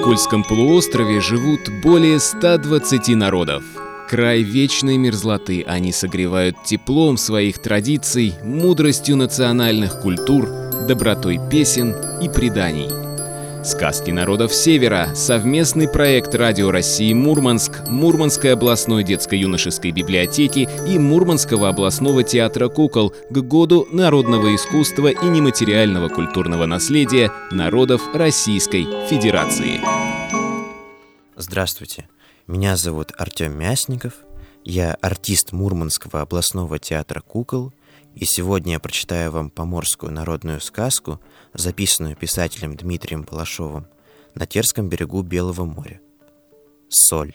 Кольском полуострове живут более 120 народов. Край вечной мерзлоты, они согревают теплом своих традиций, мудростью национальных культур, добротой песен и преданий. «Сказки народов Севера» — совместный проект Радио России Мурманск, Мурманской областной детско-юношеской библиотеки и Мурманского областного театра кукол к Году народного искусства и нематериального культурного наследия народов Российской Федерации. Здравствуйте, меня зовут Артем Мясников, я артист Мурманского областного театра кукол, и сегодня я прочитаю вам поморскую народную сказку, записанную писателем Дмитрием Балашовым на Терском берегу Белого моря. Соль.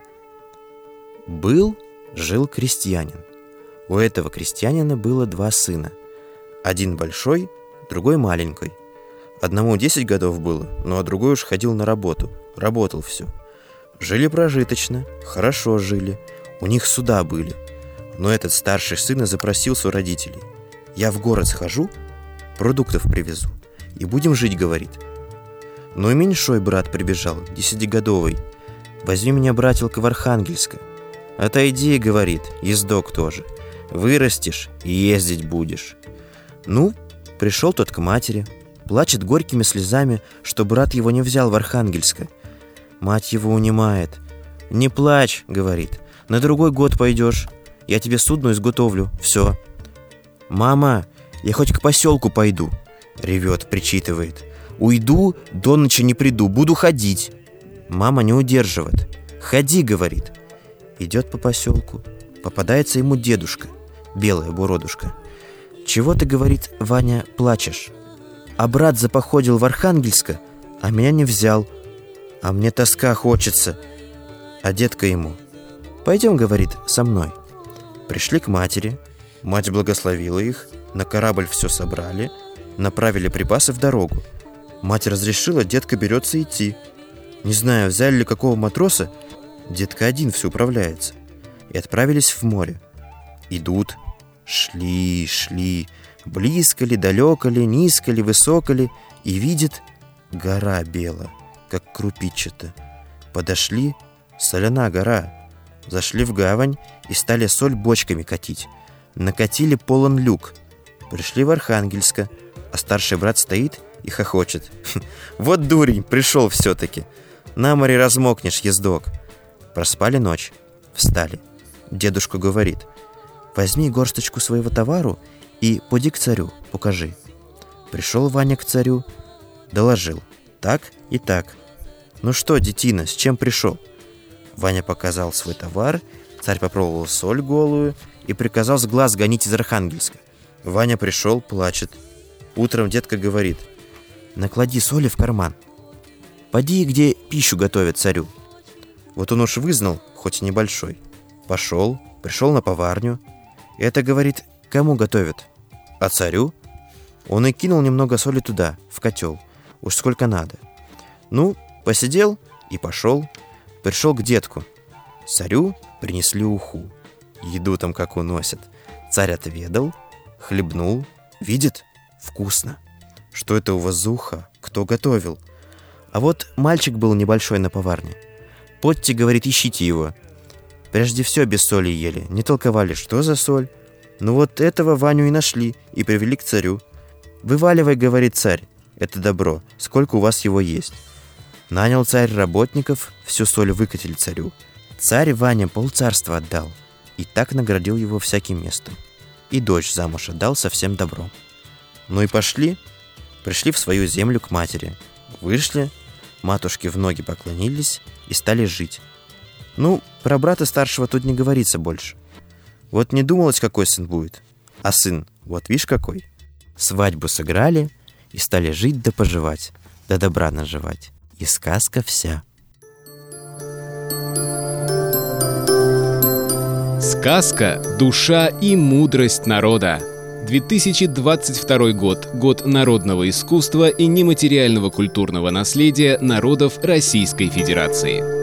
Жил крестьянин. У этого крестьянина было два сына. Один большой, другой маленький. Одному 10 годов было, а другой уж ходил на работу, работал все. Жили прожиточно, хорошо жили, у них суда были. Но этот старший сын запросился у родителей. «Я в город схожу, продуктов привезу, и будем жить», — говорит. Но и меньшой брат прибежал, 10-годовый. «Возьми меня, братилка, в Архангельск». «Отойди», — говорит, — «ездок тоже. Вырастешь и ездить будешь». Ну, пришел тот к матери, плачет горькими слезами, что брат его не взял в Архангельск. Мать его унимает. «Не плачь», — говорит, — «на другой год пойдешь. Я тебе судно изготовлю, все». «Мама, я хоть к поселку пойду», — ревет, причитывает. «Уйду, до ночи не приду, буду ходить». Мама не удерживает. «Ходи», — говорит. Идет по поселку. Попадается ему дедушка, белая буродушка. «Чего ты, — говорит, — Ваня, плачешь? А брат запоходил в Архангельск, а меня не взял. А мне тоска хочется». А дедка ему: «Пойдем, — говорит, — со мной». Пришли к матери, мать благословила их, на корабль все собрали, направили припасы в дорогу. Мать разрешила, дедка берется идти. Не знаю, взяли ли какого матроса, дедка один все управляется. И отправились в море. Идут, шли, близко ли, далеко ли, низко ли, высоко ли, и видит гора белая, как крупичата. Подошли, соляна гора. Зашли в гавань и стали соль бочками катить. Накатили полон люк. Пришли в Архангельск, а старший брат стоит и хохочет. «Вот дурень, пришел все-таки. На море размокнешь, ездок». Проспали ночь, встали. Дедушка говорит: «Возьми горсточку своего товару и поди к царю, покажи». Пришел Ваня к царю, доложил: «Так и так». «Ну что, детина, с чем пришел?» Ваня показал свой товар, царь попробовал соль голую и приказал с глаз гонить из Архангельска. Ваня пришел, плачет. Утром дедка говорит: «Наклади соли в карман. Поди, где пищу готовят царю». Вот он уж вызнал, хоть и небольшой. Пришел на поварню. Это, говорит, кому готовят? А царю? Он и кинул немного соли туда, в котел. Уж сколько надо. Ну, посидел и пошел. Пришел к детку. Царю принесли уху. Еду там как уносят. Царь отведал, хлебнул. Видит? Вкусно. Что это у вас за уха? Кто готовил? А вот мальчик был небольшой на поварне. Подьте, говорит, ищите его. Прежде все без соли ели, не толковали, что за соль. Ну вот этого Ваню и нашли, и привели к царю. «Вываливай, — говорит царь, — это добро, сколько у вас его есть». Нанял царь работников, всю соль выкатили царю. Царь Ваня полцарства отдал, и так наградил его всяким местом. И дочь замуж отдал со всем добром. Ну и пришли в свою землю к матери. Вышли, матушке в ноги поклонились и стали жить. Ну, про брата старшего тут не говорится больше. Вот не думалось, какой сын будет. А сын, вот видишь какой. Свадьбу сыграли и стали жить да поживать, да добра наживать. И сказка вся. Сказка «Душа и мудрость народа». 2022 год. Год народного искусства и нематериального культурного наследия народов Российской Федерации.